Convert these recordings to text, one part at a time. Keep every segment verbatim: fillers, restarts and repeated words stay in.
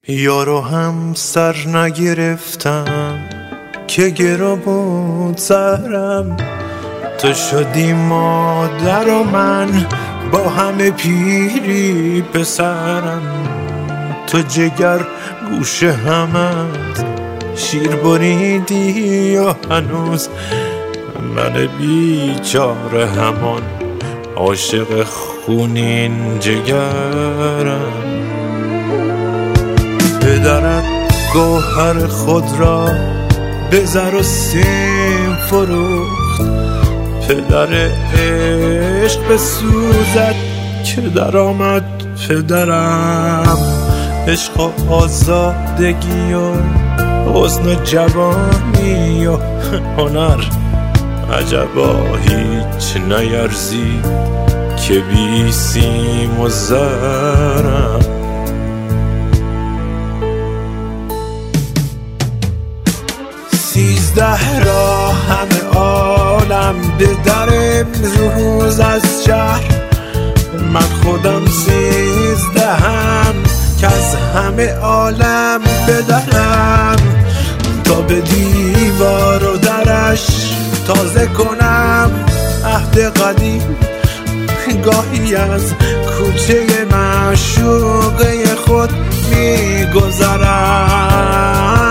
یارو هم سر نگرفتم که گرا بود سرم، تو شدی مادر و من با همه پیری پسرم. تو جگر گوشه همت شیر بریدی یا هنوز من بیچاره همان عاشق خونین جگرم. پدرت گوهر خود را به زر و سیم فروخت، پدر عشق بسوزد که در آمد پدرم. عشق و آزادگی و حسن و جوانی و هنر، عجبا هیچ نیرزید که بی سیم و زرم. سیزده را همه عالم به در امروز از شهر، من خودم سیزدهم که از همه عالم بدرم. تا به دیوار و درش تازه کنم عهد قدیم، گاهی از کوچه معشوقه خود میگذرم.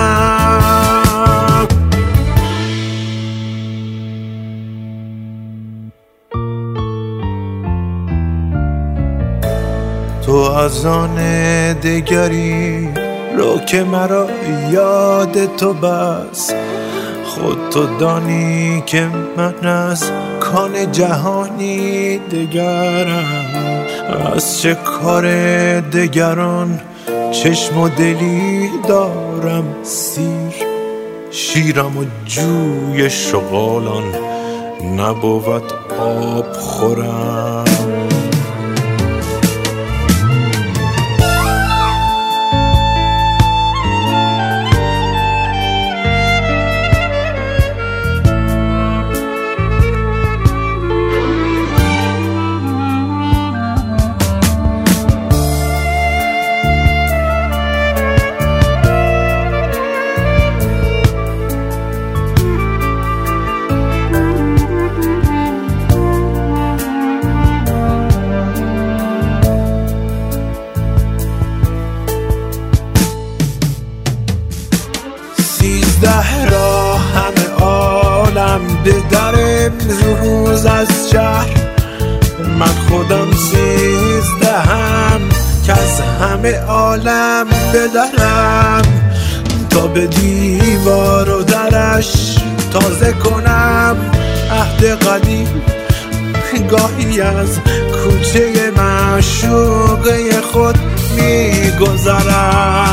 تو از آن دگری رو که مرا یاد تو بس، خود تو دانی که من از کان جهانی دگرم. از چه کار دگران چشم و دلی دارم سیر، شیرم و جوی شغالان نبود آب خورم. سیزده را همه عالم به در امروز از شهر، من خودم سیزدهم که از همه عالم بدرم. تا به دیوار و درش تازه کنم عهد قدیم، گاهی از کوچه معشوقه خود میگذرم.